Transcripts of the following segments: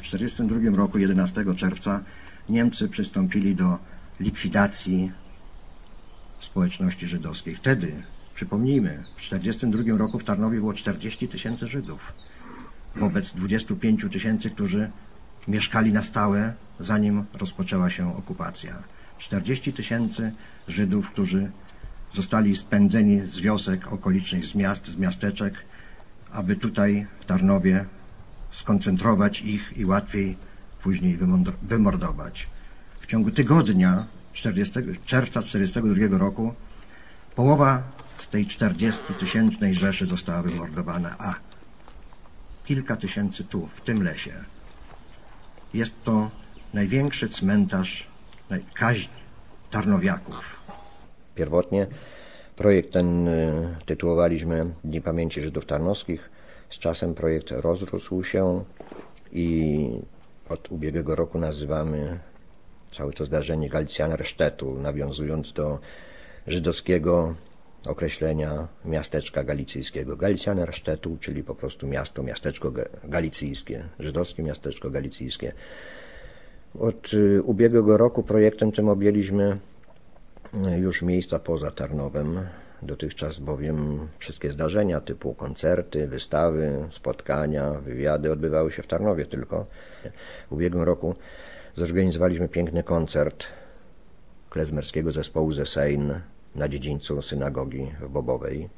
1942 roku, 11 czerwca, Niemcy przystąpili do likwidacji społeczności żydowskiej. Wtedy, przypomnijmy, w 1942 roku w Tarnowie było 40 000 Żydów wobec 25 000, którzy mieszkali na stałe, zanim rozpoczęła się okupacja. 40 000 Żydów, którzy zostali spędzeni z wiosek okolicznych, z miast, z miasteczek, aby tutaj w Tarnowie skoncentrować ich i łatwiej później wymordować. W ciągu tygodnia czerwca 1942 roku połowa z tej 40-tysięcznej Rzeszy została wymordowana, a kilka tysięcy tu, w tym lesie. Jest to największy cmentarz, kaźń tarnowiaków. Pierwotnie projekt ten tytułowaliśmy Dni Pamięci Żydów Tarnowskich. Z czasem projekt rozrósł się i od ubiegłego roku nazywamy całe to zdarzenie Galicianersztetu, nawiązując do żydowskiego określenia miasteczka galicyjskiego. Galicianersztetu, czyli po prostu miasto, miasteczko galicyjskie, żydowskie miasteczko galicyjskie. Od ubiegłego roku projektem tym objęliśmy już miejsca poza Tarnowem. Dotychczas bowiem wszystkie zdarzenia typu koncerty, wystawy, spotkania, wywiady odbywały się w Tarnowie tylko. W ubiegłym roku zorganizowaliśmy piękny koncert klezmerskiego zespołu ze Sejn na dziedzińcu synagogi w Bobowej.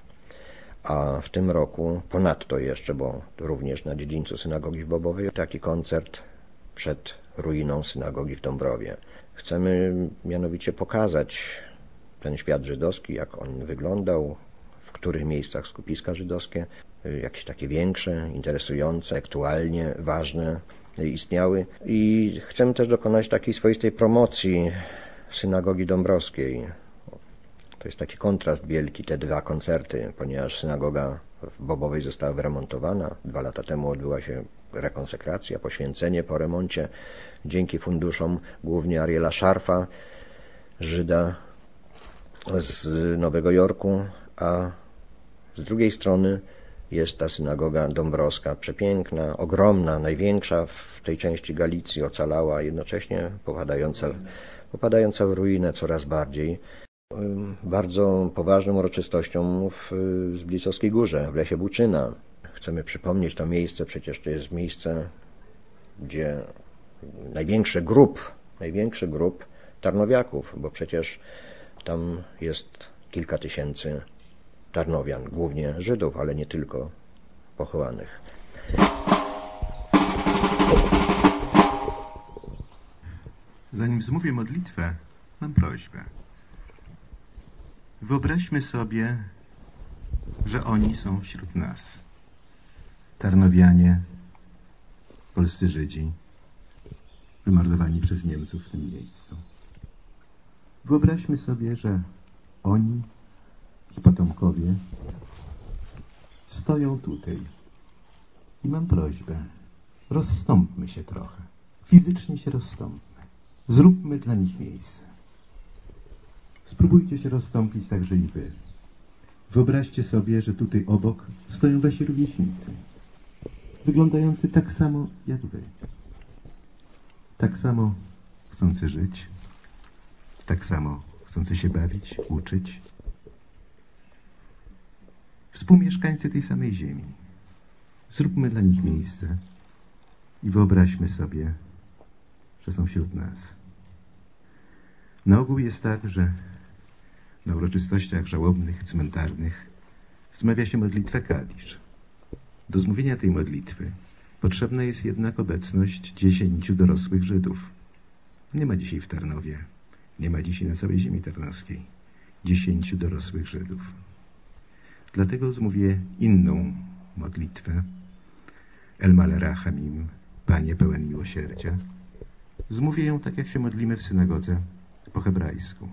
A w tym roku ponadto jeszcze, bo również na dziedzińcu synagogi w Bobowej, taki koncert przed ruiną synagogi w Dąbrowie. Chcemy mianowicie pokazać ten świat żydowski, jak on wyglądał, w których miejscach skupiska żydowskie, jakieś takie większe, interesujące, aktualnie ważne istniały. I chcemy też dokonać takiej swoistej promocji synagogi dąbrowskiej. To jest taki kontrast wielki, te dwa koncerty, ponieważ synagoga w Bobowej została wyremontowana. 2 lata temu odbyła się rekonsekracja, poświęcenie po remoncie dzięki funduszom głównie Ariela Szarfa, Żyda z Nowego Jorku, a z drugiej strony jest ta synagoga dąbrowska, przepiękna, ogromna, największa w tej części Galicji, ocalała, jednocześnie popadająca w ruinę coraz bardziej. Bardzo poważną uroczystością w Zblicowskiej Górze, w lesie Buczyna. Chcemy przypomnieć to miejsce, przecież to jest miejsce, gdzie największy grup tarnowiaków, bo przecież tam jest kilka tysięcy tarnowian, głównie Żydów, ale nie tylko, pochowanych. Zanim zmówię modlitwę, mam prośbę. Wyobraźmy sobie, że oni są wśród nas. Tarnowianie, polscy Żydzi, wymordowani przez Niemców w tym miejscu. Wyobraźmy sobie, że oni, ich potomkowie, stoją tutaj. I mam prośbę, rozstąpmy się trochę. Fizycznie się rozstąpmy. Zróbmy dla nich miejsce. Spróbujcie się rozstąpić także i wy. Wyobraźcie sobie, że tutaj obok stoją wasi rówieśnicy, wyglądający tak samo jak wy. Tak samo chcący żyć, tak samo chcący się bawić, uczyć. Współmieszkańcy tej samej ziemi. Zróbmy dla nich miejsce i wyobraźmy sobie, że są wśród nas. Na ogół jest tak, że na uroczystościach żałobnych, cmentarnych zmawia się modlitwę Kadisz. Do zmówienia tej modlitwy potrzebna jest jednak obecność 10 dorosłych Żydów. Nie ma dzisiaj w Tarnowie, nie ma dzisiaj na całej ziemi tarnowskiej 10 dorosłych Żydów. Dlatego zmówię inną modlitwę. El Maleh Rachamim, Panie pełen miłosierdzia. Zmówię ją tak, jak się modlimy w synagodze po hebrajsku.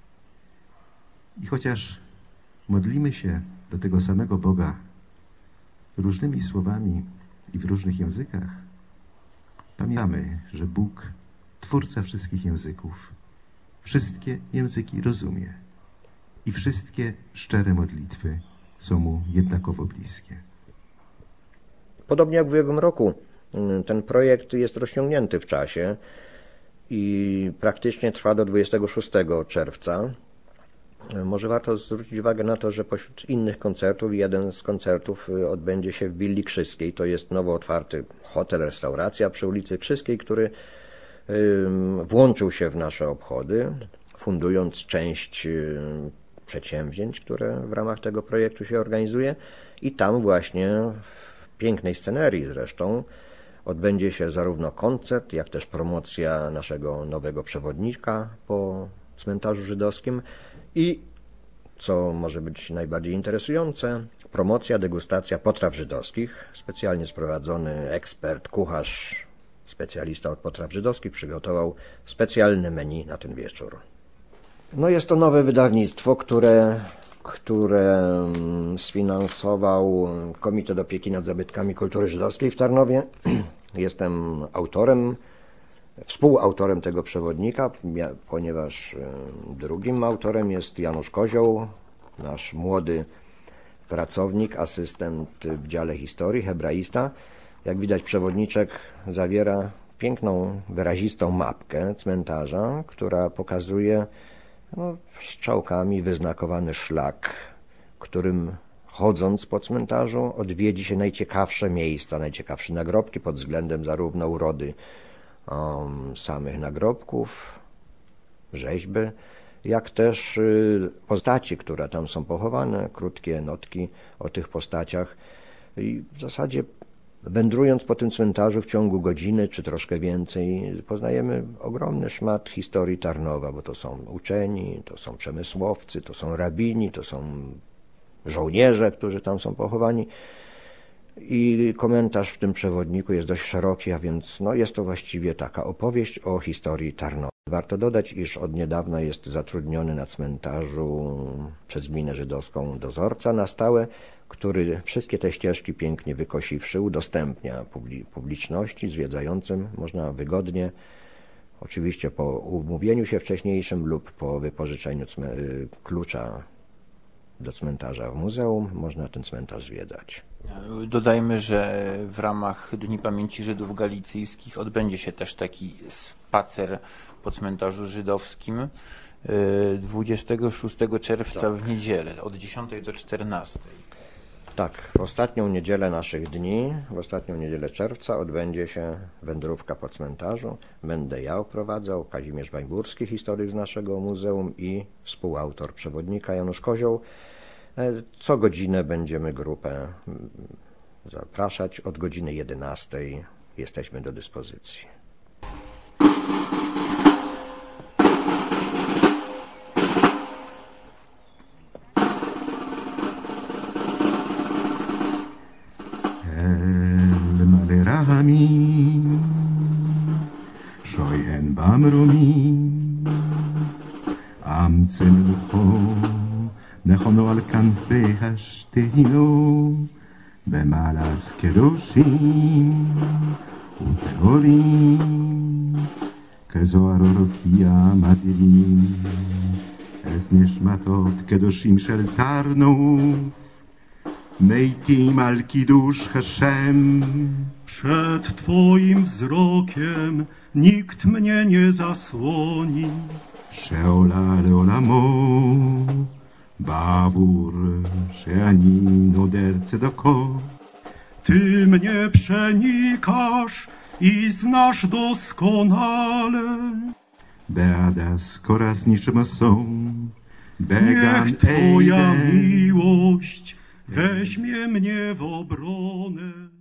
I chociaż modlimy się do tego samego Boga różnymi słowami i w różnych językach, pamiętamy, że Bóg, Twórca wszystkich języków, wszystkie języki rozumie i wszystkie szczere modlitwy są Mu jednakowo bliskie. Podobnie jak w ubiegłym roku Ten projekt jest rozciągnięty w czasie i praktycznie trwa do 26 czerwca. Może warto zwrócić uwagę na to, że pośród innych koncertów jeden z koncertów odbędzie się w willi Krzyskiej. To jest nowo otwarty hotel, restauracja przy ulicy Krzyskiej, który włączył się w nasze obchody, fundując część przedsięwzięć, które w ramach tego projektu się organizuje. I tam właśnie w pięknej scenerii zresztą odbędzie się zarówno koncert, jak też promocja naszego nowego przewodnika po cmentarzu żydowskim i, co może być najbardziej interesujące, promocja, degustacja potraw żydowskich. Specjalnie sprowadzony ekspert, kucharz, specjalista od potraw żydowskich przygotował specjalne menu na ten wieczór. No jest to nowe wydawnictwo, które sfinansował Komitet Opieki nad Zabytkami Kultury Żydowskiej w Tarnowie. Jestem autorem, współautorem tego przewodnika, ponieważ drugim autorem jest Janusz Kozioł, nasz młody pracownik, asystent w dziale historii, hebraista. Jak widać, przewodniczek zawiera piękną, wyrazistą mapkę cmentarza, która pokazuje strzałkami wyznakowany szlak, którym chodząc po cmentarzu odwiedzi się najciekawsze miejsca, najciekawsze nagrobki pod względem zarówno urody samych nagrobków, rzeźby, jak też postaci, które tam są pochowane, krótkie notki o tych postaciach. I w zasadzie wędrując po tym cmentarzu w ciągu godziny czy troszkę więcej, poznajemy ogromny szmat historii Tarnowa, bo to są uczeni, to są przemysłowcy, to są rabini, to są żołnierze, którzy tam są pochowani. I komentarz w tym przewodniku jest dość szeroki, a więc jest to właściwie taka opowieść o historii Tarnowa. Warto dodać, iż od niedawna jest zatrudniony na cmentarzu przez gminę żydowską dozorca na stałe, który wszystkie te ścieżki pięknie wykosiwszy udostępnia publiczności, zwiedzającym. Można wygodnie, oczywiście po umówieniu się wcześniejszym lub po wypożyczeniu klucza do cmentarza w muzeum, można ten cmentarz zwiedzać. Dodajmy, że w ramach Dni Pamięci Żydów Galicyjskich odbędzie się też taki spacer po cmentarzu żydowskim 26 czerwca w niedzielę od 10 do 14. Tak, w ostatnią niedzielę naszych dni, w ostatnią niedzielę czerwca odbędzie się wędrówka po cmentarzu. Będę ja oprowadzał, Kazimierz Wańgórski, historyk z naszego muzeum i współautor przewodnika Janusz Kozioł. Co godzinę będziemy grupę zapraszać. Od godziny 11 jesteśmy do dyspozycji. רחמים, שוין במרומים, אמצא מלוכו, נכונו על כנפי השתינו, במעלס קדושים וטהורים, כזוהר אורוקייה מזילים, אס נשמתות קדושים של תרנוף, מתים על קידוש השם. Przed Twoim wzrokiem nikt mnie nie zasłoni. שעולה לעולמו בעבור שאני נודר צדקו. Ty mnie przenikasz i znasz doskonale. בעדס קורס נשמסו בגן Niech Twoja עדן. miłość weźmie mnie w obronę.